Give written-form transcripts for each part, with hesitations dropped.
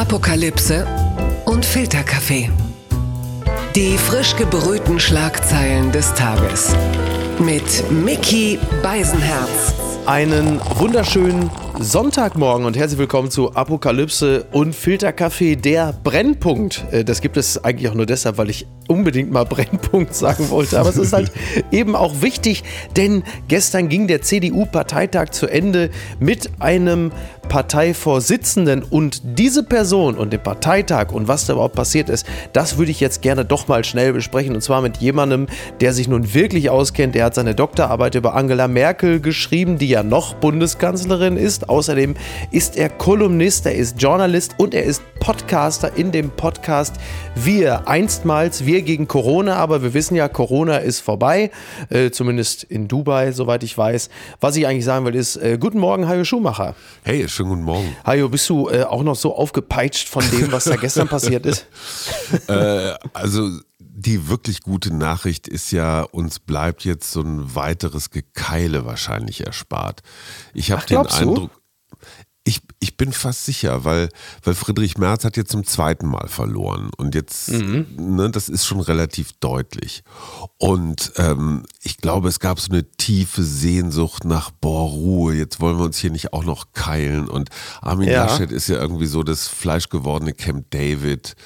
Apokalypse und Filterkaffee. Die frisch gebrühten Schlagzeilen des Tages. Mit Micky Beisenherz. Einen wunderschönen Sonntagmorgen und herzlich willkommen zu Apokalypse und Filterkaffee, der Brennpunkt. Das gibt es eigentlich auch nur deshalb, weil ich unbedingt mal Brennpunkt sagen wollte. Aber es ist halt eben auch wichtig, denn gestern ging der CDU-Parteitag zu Ende mit einem Parteivorsitzenden. Und diese Person und den Parteitag und was da überhaupt passiert ist, das würde ich jetzt gerne doch mal schnell besprechen. Und zwar mit jemandem, der sich nun wirklich auskennt. Der hat seine Doktorarbeit über Angela Merkel geschrieben, die ja noch Bundeskanzlerin ist. Außerdem ist er Kolumnist, er ist Journalist und er ist Podcaster in dem Podcast einstmals Wir gegen Corona, aber wir wissen ja, Corona ist vorbei, zumindest in Dubai, soweit ich weiß. Was ich eigentlich sagen will ist, guten Morgen, Hajo Schumacher. Hey, schönen guten Morgen. Hajo, bist du auch noch so aufgepeitscht von dem, was da gestern passiert ist? Also die wirklich gute Nachricht ist ja, uns bleibt jetzt so ein weiteres Gekeile wahrscheinlich erspart. Ich habe den Eindruck, ich bin fast sicher, weil Friedrich Merz hat jetzt zum zweiten Mal verloren und jetzt, das ist schon relativ deutlich. Und ich glaube, es gab so eine tiefe Sehnsucht nach, Ruhe, jetzt wollen wir uns hier nicht auch noch keilen. Und Armin Laschet ist ja irgendwie so das fleischgewordene Camp David.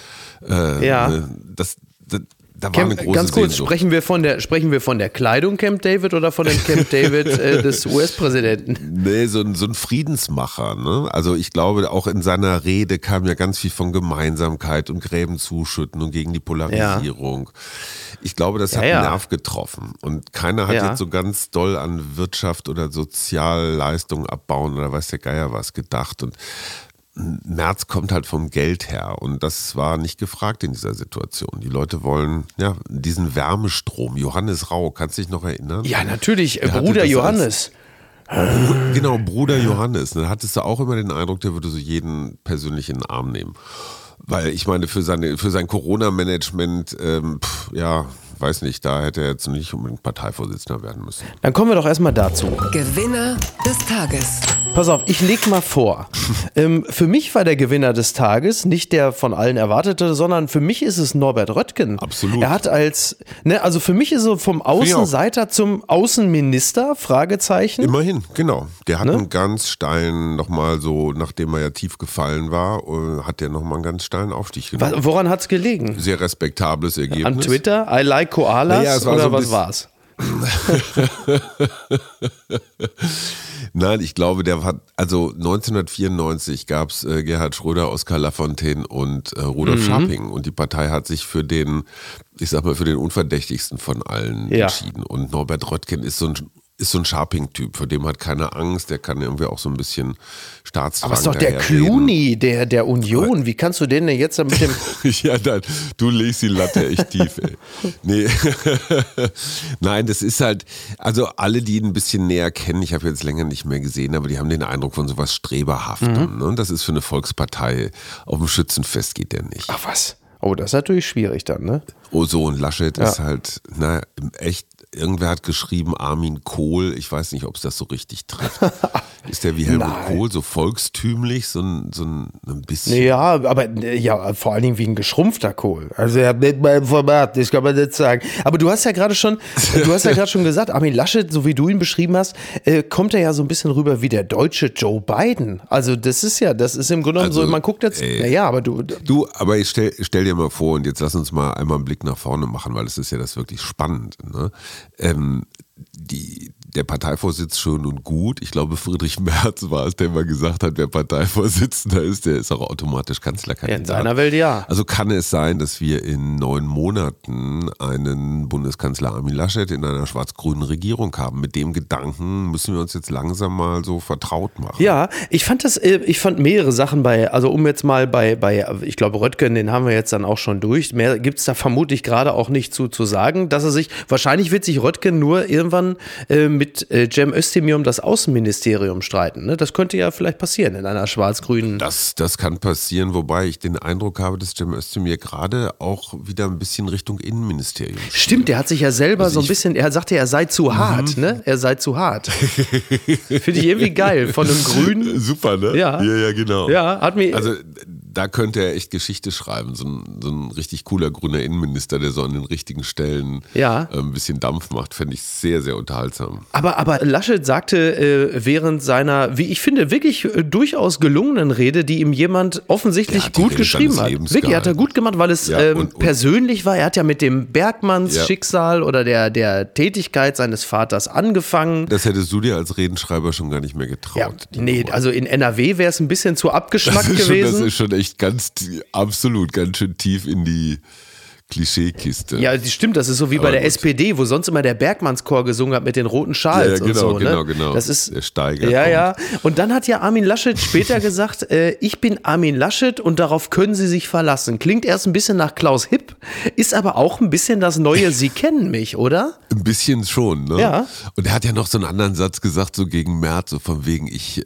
Da war eine große ganz kurz, Sehnsucht. sprechen wir von der Kleidung Camp David oder von dem Camp David des US-Präsidenten? Nee, so ein Friedensmacher. Ne? Also ich glaube, auch in seiner Rede kam ja ganz viel von Gemeinsamkeit und Gräben zuschütten und gegen die Polarisierung. Ja. Ich glaube, das hat einen Nerv getroffen. Und keiner hat jetzt so ganz doll an Wirtschaft oder Sozialleistungen abbauen oder weiß der Geier was gedacht. Und Merz kommt halt vom Geld her und das war nicht gefragt in dieser Situation. Die Leute wollen diesen Wärmestrom. Johannes Rau, kannst du dich noch erinnern? Ja, natürlich, Bruder Johannes. Genau, Bruder Johannes. Da hattest du auch immer den Eindruck, der würde so jeden persönlich in den Arm nehmen. Weil ich meine, für sein Corona-Management, weiß nicht, da hätte er jetzt nicht unbedingt Parteivorsitzender werden müssen. Dann kommen wir doch erstmal dazu. Gewinner des Tages. Pass auf, ich leg mal vor. Für mich war der Gewinner des Tages nicht der von allen erwartete, sondern für mich ist es Norbert Röttgen. Absolut. Er hat also für mich ist er vom Außenseiter zum Außenminister, Fragezeichen. Immerhin, genau. Der hat einen ganz steilen, nochmal so, nachdem er ja tief gefallen war, hat der nochmal einen ganz steilen Aufstieg genommen. Woran hat's gelegen? Sehr respektables Ergebnis. An Twitter? I like Koalas oder so was war's? Nein, ich glaube, der hat, also 1994 gab es Gerhard Schröder, Oskar Lafontaine und Rudolf Scharping und die Partei hat sich für den unverdächtigsten von allen entschieden und Norbert Röttgen ist so ein Scharping-Typ, vor dem hat keiner Angst, der kann irgendwie auch so ein bisschen Staatstragend. Aber ist doch der Clooney der Union, wie kannst du den denn jetzt mit dem... Ja, nein, du legst die Latte echt tief, ey. Nee, nein, das ist halt, also alle, die ihn ein bisschen näher kennen, ich habe jetzt länger nicht mehr gesehen, aber die haben den Eindruck von sowas Streberhaftem, ne? Das ist für eine Volkspartei, auf dem Schützenfest geht der nicht. Ach was, oh, das ist natürlich schwierig dann, ne? Oh so, und Laschet ist halt, echt, irgendwer hat geschrieben, Armin Kohl, ich weiß nicht, ob es das so richtig trifft. Ist der wie Helmut Kohl, so volkstümlich, so ein bisschen? Ja, aber vor allen Dingen wie ein geschrumpfter Kohl. Also er hat nicht mal ein Format, das kann man nicht sagen. Aber du hast ja gerade schon gesagt, Armin Laschet, so wie du ihn beschrieben hast, kommt er ja so ein bisschen rüber wie der deutsche Joe Biden. Also das ist im Grunde genommen so, man guckt jetzt, aber aber ich stell dir mal vor, und jetzt lass uns mal einmal einen Blick nach vorne machen, weil es ist ja das wirklich spannend, ne? Der Parteivorsitz schön und gut. Ich glaube, Friedrich Merz war es, der mal gesagt hat, wer Parteivorsitzender ist, der ist auch automatisch Kanzlerkandidat. Ja, in seiner Welt ja. Also kann es sein, dass wir in 9 Monaten einen Bundeskanzler Armin Laschet in einer schwarz-grünen Regierung haben. Mit dem Gedanken müssen wir uns jetzt langsam mal so vertraut machen. Ja, ich fand mehrere Sachen um jetzt mal bei ich glaube, Röttgen, den haben wir jetzt dann auch schon durch. Mehr gibt es da vermutlich gerade auch nicht zu sagen, dass wahrscheinlich wird sich Röttgen nur irgendwann mit Cem Özdemir um das Außenministerium streiten. Ne? Das könnte ja vielleicht passieren in einer schwarz-grünen... Das kann passieren, wobei ich den Eindruck habe, dass Cem Özdemir gerade auch wieder ein bisschen Richtung Innenministerium steht. Stimmt, der hat sich ja selber so ein bisschen, er sagte, er sei zu hart, ne? Er sei zu hart. Finde ich irgendwie geil, von einem Grünen. Super, ne? Ja, genau. Ja, hat mir... Also Da könnte er echt Geschichte schreiben. So ein richtig cooler grüner Innenminister, der so an den richtigen Stellen ein bisschen Dampf macht, fände ich sehr, sehr unterhaltsam. Aber Laschet sagte während seiner, wie ich finde, wirklich durchaus gelungenen Rede, die ihm jemand offensichtlich gut geschrieben hat. Wirklich, hat er gut gemacht, weil es persönlich war. Er hat ja mit dem Bergmanns Schicksal oder der Tätigkeit seines Vaters angefangen. Das hättest du dir als Redenschreiber schon gar nicht mehr getraut. Ja, nee, also in NRW wäre es ein bisschen zu abgeschmackt gewesen. Das ist schon echt ganz schön tief in die Klischeekiste. Ja, das stimmt, das ist so wie bei der SPD, wo sonst immer der Bergmannschor gesungen hat mit den roten Schals und so. Genau. Das ist, der Steiger. Ja. Und dann hat ja Armin Laschet später gesagt, ich bin Armin Laschet und darauf können Sie sich verlassen. Klingt erst ein bisschen nach Klaus Hipp, ist aber auch ein bisschen das neue Sie kennen mich, oder? Ein bisschen schon, ne? Ja. Und er hat ja noch so einen anderen Satz gesagt, so gegen Merz, so von wegen, ich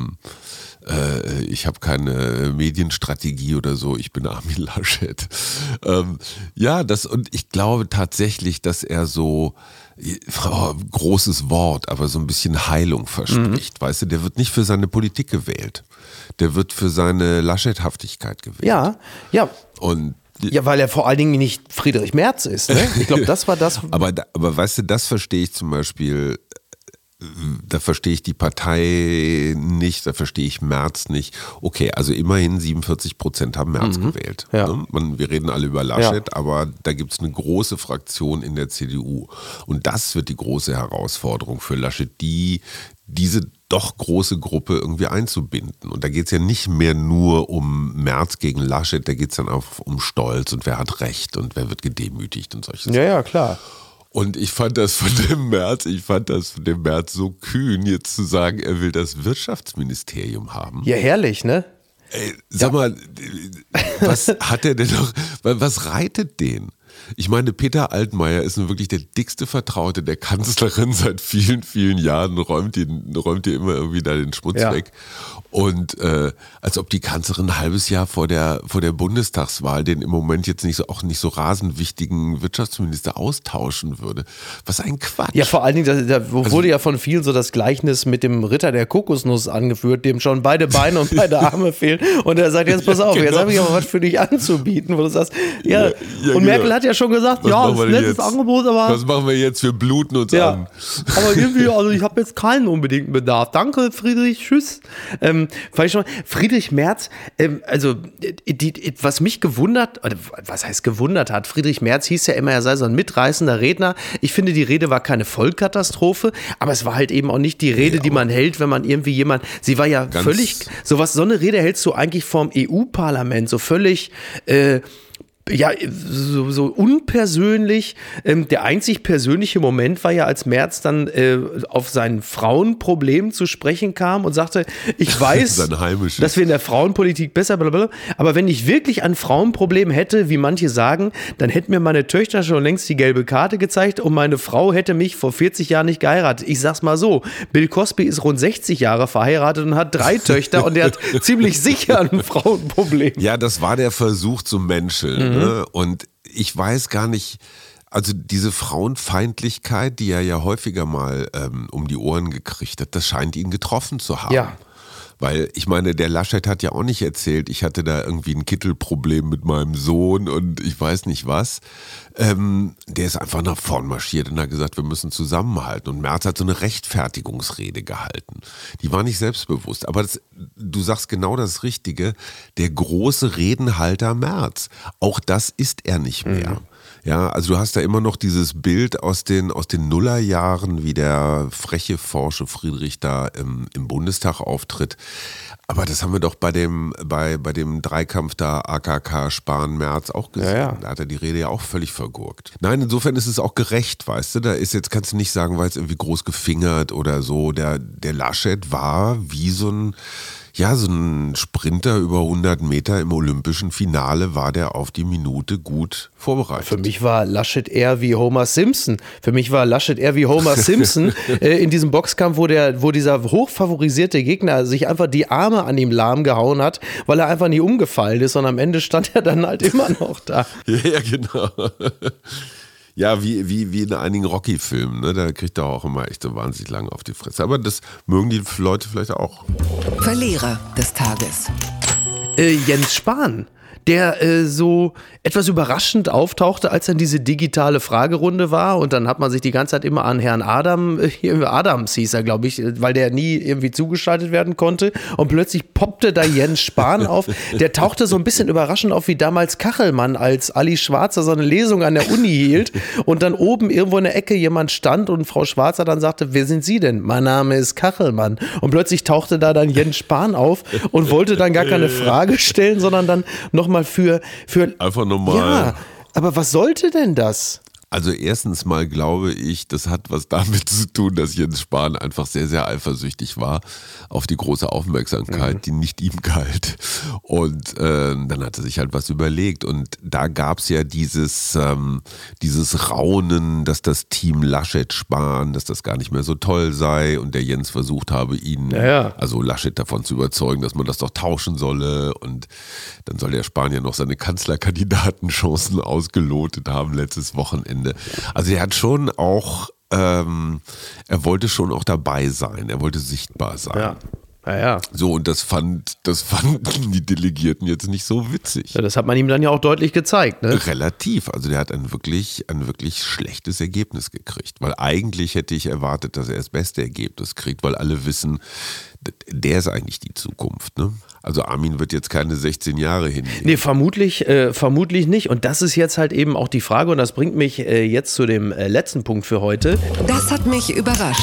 habe keine Medienstrategie oder so, ich bin Armin Laschet. Und ich glaube tatsächlich, dass er so, großes Wort, aber so ein bisschen Heilung verspricht, weißt du, der wird nicht für seine Politik gewählt, der wird für seine Laschethaftigkeit gewählt. Ja. Und weil er vor allen Dingen nicht Friedrich Merz ist, ne? Ich glaube, das war das. aber weißt du, das verstehe ich zum Beispiel. Da verstehe ich die Partei nicht, da verstehe ich Merz nicht. Okay, also immerhin 47% haben Merz gewählt. Ja. Wir reden alle über Laschet, aber da gibt es eine große Fraktion in der CDU. Und das wird die große Herausforderung für Laschet, diese doch große Gruppe irgendwie einzubinden. Und da geht es ja nicht mehr nur um Merz gegen Laschet, da geht es dann auch um Stolz und wer hat Recht und wer wird gedemütigt und solche Sachen. Ja, klar. Und ich fand das von dem Merz so kühn, jetzt zu sagen, er will das Wirtschaftsministerium haben. Ja, herrlich, ne? Ey, sag mal, was hat er denn noch, was reitet den? Ich meine, Peter Altmaier ist nun wirklich der dickste Vertraute der Kanzlerin seit vielen, vielen Jahren, räumt ihr immer irgendwie da den Schmutz weg. Und als ob die Kanzlerin ein halbes Jahr vor der Bundestagswahl den im Moment jetzt nicht so rasend wichtigen Wirtschaftsminister austauschen würde. Was ein Quatsch. Ja, vor allen Dingen, da wurde ja von vielen so das Gleichnis mit dem Ritter der Kokosnuss angeführt, dem schon beide Beine und beide Arme fehlen. Und er sagt, jetzt pass auf, jetzt habe ich aber was für dich anzubieten, wo du sagst, und Merkel hat ja schon gesagt, das ist ein nettes Angebot, aber... Was machen wir jetzt? Wir bluten uns an. Aber irgendwie, also ich habe jetzt keinen unbedingten Bedarf. Danke, Friedrich, tschüss. Friedrich Merz, was mich gewundert, oder was heißt gewundert hat, Friedrich Merz hieß ja immer, er sei so ein mitreißender Redner. Ich finde, die Rede war keine Vollkatastrophe, aber es war halt eben auch nicht die Rede, die man hält, wenn man irgendwie sie war ja völlig, so eine Rede hältst du eigentlich vom EU-Parlament, so völlig, so unpersönlich. Der einzig persönliche Moment war ja, als Merz dann auf sein Frauenproblem zu sprechen kam und sagte, ich weiß, dass wir in der Frauenpolitik besser, blablabla, aber wenn ich wirklich ein Frauenproblem hätte, wie manche sagen, dann hätten mir meine Töchter schon längst die gelbe Karte gezeigt und meine Frau hätte mich vor 40 Jahren nicht geheiratet. Ich sag's mal so, Bill Cosby ist rund 60 Jahre verheiratet und hat 3 Töchter und der hat ziemlich sicher ein Frauenproblem. Ja, das war der Versuch zu menscheln. Und ich weiß gar nicht, also diese Frauenfeindlichkeit, die er ja häufiger mal um die Ohren gekriegt hat, das scheint ihn getroffen zu haben. Ja. Weil ich meine, der Laschet hat ja auch nicht erzählt, ich hatte da irgendwie ein Kittelproblem mit meinem Sohn und ich weiß nicht was. Der ist einfach nach vorn marschiert und hat gesagt, wir müssen zusammenhalten. Und Merz hat so eine Rechtfertigungsrede gehalten. Die war nicht selbstbewusst. Aber du sagst genau das Richtige. Der große Redenhalter Merz, auch das ist er nicht mehr. Ja, also du hast da immer noch dieses Bild aus den Nullerjahren, wie der freche, forsche Friedrich da im Bundestag auftritt. Aber das haben wir doch bei dem Dreikampf da AKK Spahn-Merz auch gesehen. Ja. Da hat er die Rede ja auch völlig vergurkt. Nein, insofern ist es auch gerecht, weißt du. Da ist jetzt, kannst du nicht sagen, weil es irgendwie groß gefingert oder so. Der Laschet war wie so ein Sprinter über 100 Meter im olympischen Finale, war der auf die Minute gut vorbereitet. Für mich war Laschet eher wie Homer Simpson. In diesem Boxkampf, wo dieser hochfavorisierte Gegner sich einfach die Arme an ihm lahm gehauen hat, weil er einfach nie umgefallen ist und am Ende stand er dann halt immer noch da. Ja, genau. Ja, wie in einigen Rocky-Filmen, ne? Da kriegt er auch immer echt so wahnsinnig lange auf die Fresse. Aber das mögen die Leute vielleicht auch. Verlierer des Tages. Jens Spahn, der so etwas überraschend auftauchte, als dann diese digitale Fragerunde war und dann hat man sich die ganze Zeit immer an Herrn Adams hieß er, glaube ich, weil der nie irgendwie zugeschaltet werden konnte und plötzlich poppte da Jens Spahn auf. Der tauchte so ein bisschen überraschend auf wie damals Kachelmann, als Ali Schwarzer so eine Lesung an der Uni hielt und dann oben irgendwo in der Ecke jemand stand und Frau Schwarzer dann sagte, wer sind Sie denn? Mein Name ist Kachelmann. Und plötzlich tauchte da dann Jens Spahn auf und wollte dann gar keine Frage stellen, sondern dann nochmal für einfach normal. Ja, aber was sollte denn das? Also erstens mal glaube ich, das hat was damit zu tun, dass Jens Spahn einfach sehr, sehr eifersüchtig war auf die große Aufmerksamkeit, die nicht ihm galt. Und dann hat er sich halt was überlegt. Und da gab es ja dieses Raunen, dass das Team Laschet-Spahn, dass das gar nicht mehr so toll sei und der Jens versucht habe, ihn, also Laschet davon zu überzeugen, dass man das doch tauschen solle. Und dann soll der Spahn ja noch seine Kanzlerkandidatenchancen ausgelotet haben letztes Wochenende. Also er hat schon auch, er wollte schon auch dabei sein, er wollte sichtbar sein. Ja. So, und das fanden die Delegierten jetzt nicht so witzig. Ja, das hat man ihm dann ja auch deutlich gezeigt, ne? Relativ, also der hat ein wirklich schlechtes Ergebnis gekriegt, weil eigentlich hätte ich erwartet, dass er das beste Ergebnis kriegt, weil alle wissen, der ist eigentlich die Zukunft, ne? Also Armin wird jetzt keine 16 Jahre hinnehmen. Nee, vermutlich nicht. Und das ist jetzt halt eben auch die Frage und das bringt mich jetzt zu dem letzten Punkt für heute. Das hat mich überrascht.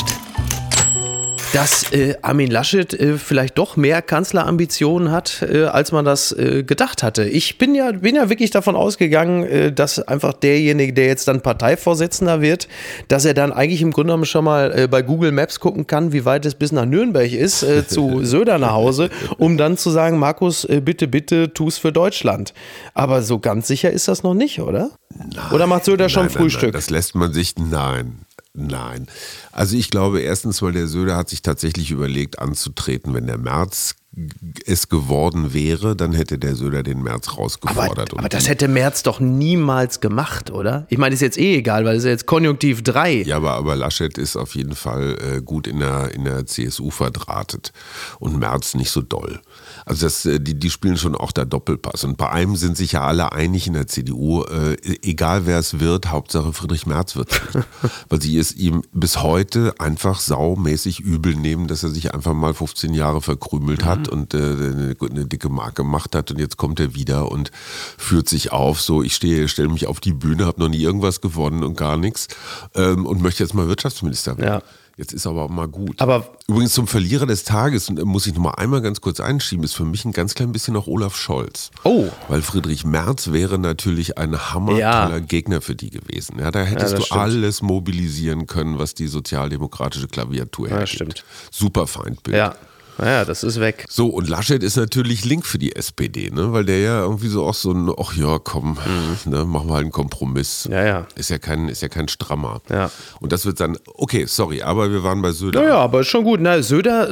Dass Armin Laschet vielleicht doch mehr Kanzlerambitionen hat, als man das gedacht hatte. Ich bin ja wirklich davon ausgegangen, dass einfach derjenige, der jetzt dann Parteivorsitzender wird, dass er dann eigentlich im Grunde genommen schon mal bei Google Maps gucken kann, wie weit es bis nach Nürnberg ist, zu Söder nach Hause, um dann zu sagen, Markus, bitte, tu's für Deutschland. Aber so ganz sicher ist das noch nicht, oder? Nein, oder macht Söder schon Frühstück? Nein, das lässt man sich, Nein. Also ich glaube erstens, weil der Söder hat sich tatsächlich überlegt anzutreten, wenn der Merz es geworden wäre, dann hätte der Söder den Merz rausgefordert. Aber das hätte Merz doch niemals gemacht, oder? Ich meine, ist jetzt egal, weil es ist jetzt Konjunktiv 3. Ja, aber Laschet ist auf jeden Fall gut in der CSU verdrahtet und Merz nicht so doll. Also die spielen schon auch da Doppelpass. Und bei einem sind sich ja alle einig in der CDU, egal wer es wird, Hauptsache Friedrich Merz wird es nicht. Weil sie es ihm bis heute einfach saumäßig übel nehmen, dass er sich einfach mal 15 Jahre verkrümelt hat und eine dicke Mark gemacht hat und jetzt kommt er wieder und führt sich auf, so ich stelle mich auf die Bühne, habe noch nie irgendwas gewonnen und gar nichts und möchte jetzt mal Wirtschaftsminister werden. Ja. Jetzt ist aber auch mal gut. Aber übrigens zum Verlierer des Tages, und muss ich noch mal einmal ganz kurz einschieben, ist für mich ein ganz klein bisschen auch Olaf Scholz. Oh. Weil Friedrich Merz wäre natürlich ein hammertoller Gegner für die gewesen. Ja, da hättest du alles mobilisieren können, was die sozialdemokratische Klaviatur hergibt. Stimmt. Super Feindbild. Ja, das ist weg. So, und Laschet ist natürlich link für die SPD, ne? Weil der ja irgendwie so auch so ein, ach ja, komm, ne, machen wir halt einen Kompromiss. Ja. Ist ja kein Strammer. Ja. Und das wird dann, okay, sorry, aber wir waren bei Söder. Ja, aber ist schon gut. Na, Söder,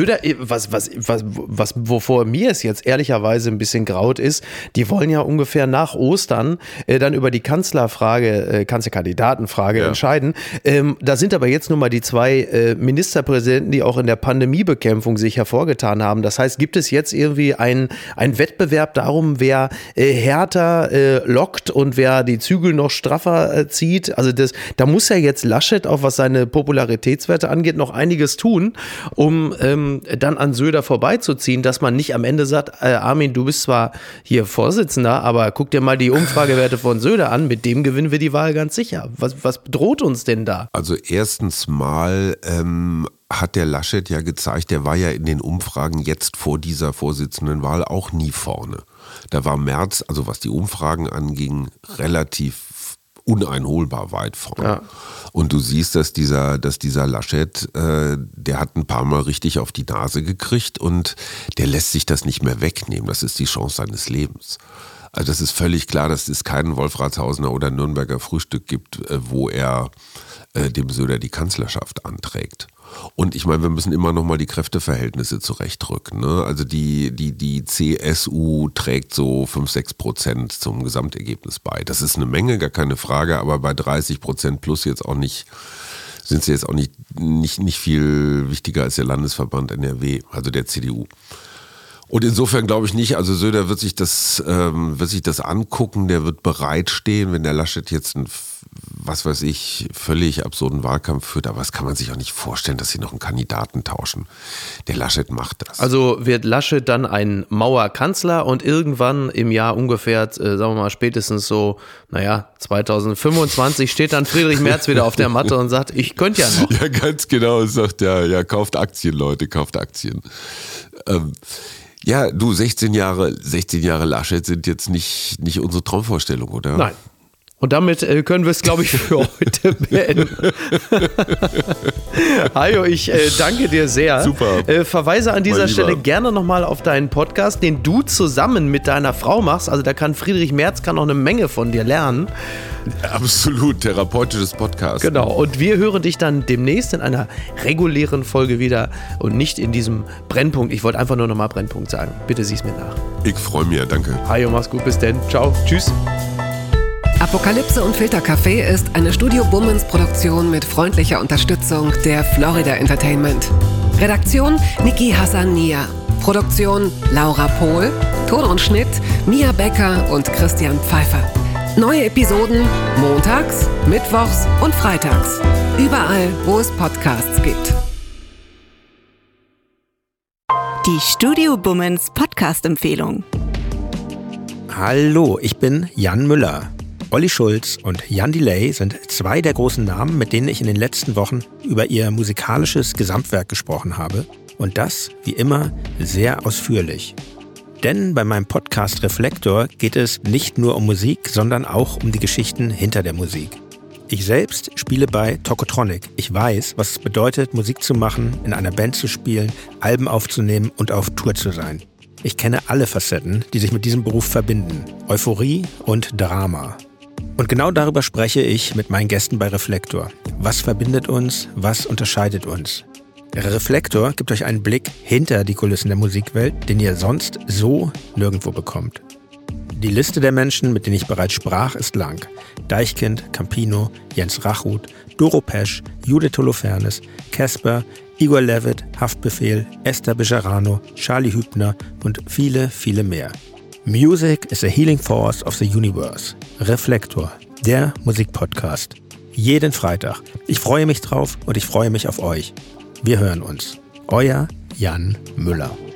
wovor mir es jetzt ehrlicherweise ein bisschen graut ist, die wollen ja ungefähr nach Ostern dann über die Kanzlerkandidatenfrage entscheiden. Da sind aber jetzt nun mal die zwei Ministerpräsidenten, die auch in der Pandemiebekämpfung sich hervorgetan haben. Das heißt, gibt es jetzt irgendwie einen Wettbewerb darum, wer härter lockt und wer die Zügel noch straffer zieht? Also da muss ja jetzt Laschet, auch was seine Popularitätswerte angeht, noch einiges tun, um dann an Söder vorbeizuziehen, dass man nicht am Ende sagt, Armin, du bist zwar hier Vorsitzender, aber guck dir mal die Umfragewerte von Söder an, mit dem gewinnen wir die Wahl ganz sicher. Was droht uns denn da? Also erstens mal hat der Laschet ja gezeigt, der war ja in den Umfragen jetzt vor dieser Vorsitzendenwahl auch nie vorne. Da war Merz, also was die Umfragen anging, relativ uneinholbar weit vorne. Ja. Und du siehst, dass dieser Laschet, der hat ein paar Mal richtig auf die Nase gekriegt und der lässt sich das nicht mehr wegnehmen. Das ist die Chance seines Lebens. Also das ist völlig klar, dass es keinen Wolfratshausener oder Nürnberger Frühstück gibt, wo er dem Söder die Kanzlerschaft anträgt. Und ich meine, wir müssen immer noch mal die Kräfteverhältnisse zurechtrücken. Ne? Also die CSU trägt so 5-6% zum Gesamtergebnis bei. Das ist eine Menge, gar keine Frage, aber bei 30% plus jetzt auch nicht, sind sie jetzt auch nicht viel wichtiger als der Landesverband NRW, also der CDU. Und insofern glaube ich nicht, also Söder wird sich das angucken, der wird bereitstehen, wenn der Laschet jetzt einen, was weiß ich, völlig absurden Wahlkampf führt, aber das kann man sich auch nicht vorstellen, dass sie noch einen Kandidaten tauschen. Der Laschet macht das. Also wird Laschet dann ein Mauerkanzler und irgendwann im Jahr ungefähr, sagen wir mal spätestens so, 2025 steht dann Friedrich Merz wieder auf der Matte und sagt, ich könnte ja noch. Ja, ganz genau, sagt ja, kauft Aktien, Leute, kauft Aktien. Ja, du, 16 Jahre Laschet sind jetzt nicht unsere Traumvorstellung, oder? Nein. Und damit können wir es, glaube ich, für heute beenden. Hajo, ich danke dir sehr. Super. Verweise an dieser Stelle gerne nochmal auf deinen Podcast, den du zusammen mit deiner Frau machst. Also da kann Friedrich Merz noch eine Menge von dir lernen. Absolut, therapeutisches Podcast. Genau, und wir hören dich dann demnächst in einer regulären Folge wieder und nicht in diesem Brennpunkt. Ich wollte einfach nur nochmal Brennpunkt sagen. Bitte sieh's mir nach. Ich freue mich, danke. Hajo, mach's gut, bis denn. Ciao, tschüss. Apokalypse und Filtercafé ist eine Studio Bummens Produktion mit freundlicher Unterstützung der Florida Entertainment. Redaktion Niki Hassania. Produktion Laura Pohl. Ton und Schnitt Mia Becker und Christian Pfeiffer. Neue Episoden montags, mittwochs und freitags. Überall, wo es Podcasts gibt. Die Studio Bummens Podcast-Empfehlung. Hallo, ich bin Jan Müller. Olli Schulz und Jan Delay sind zwei der großen Namen, mit denen ich in den letzten Wochen über ihr musikalisches Gesamtwerk gesprochen habe. Und das, wie immer, sehr ausführlich. Denn bei meinem Podcast Reflektor geht es nicht nur um Musik, sondern auch um die Geschichten hinter der Musik. Ich selbst spiele bei Tokotronic. Ich weiß, was es bedeutet, Musik zu machen, in einer Band zu spielen, Alben aufzunehmen und auf Tour zu sein. Ich kenne alle Facetten, die sich mit diesem Beruf verbinden. Euphorie und Drama. Und genau darüber spreche ich mit meinen Gästen bei Reflektor. Was verbindet uns? Was unterscheidet uns? Reflektor gibt euch einen Blick hinter die Kulissen der Musikwelt, den ihr sonst so nirgendwo bekommt. Die Liste der Menschen, mit denen ich bereits sprach, ist lang. Deichkind, Campino, Jens Rachut, Doro Pesch, Judith Holofernes, Casper, Igor Levit, Haftbefehl, Esther Bejarano, Charlie Hübner und viele, viele mehr. Music is a healing force of the universe. Reflektor, der Musikpodcast. Jeden Freitag. Ich freue mich drauf und ich freue mich auf euch. Wir hören uns. Euer Jan Müller.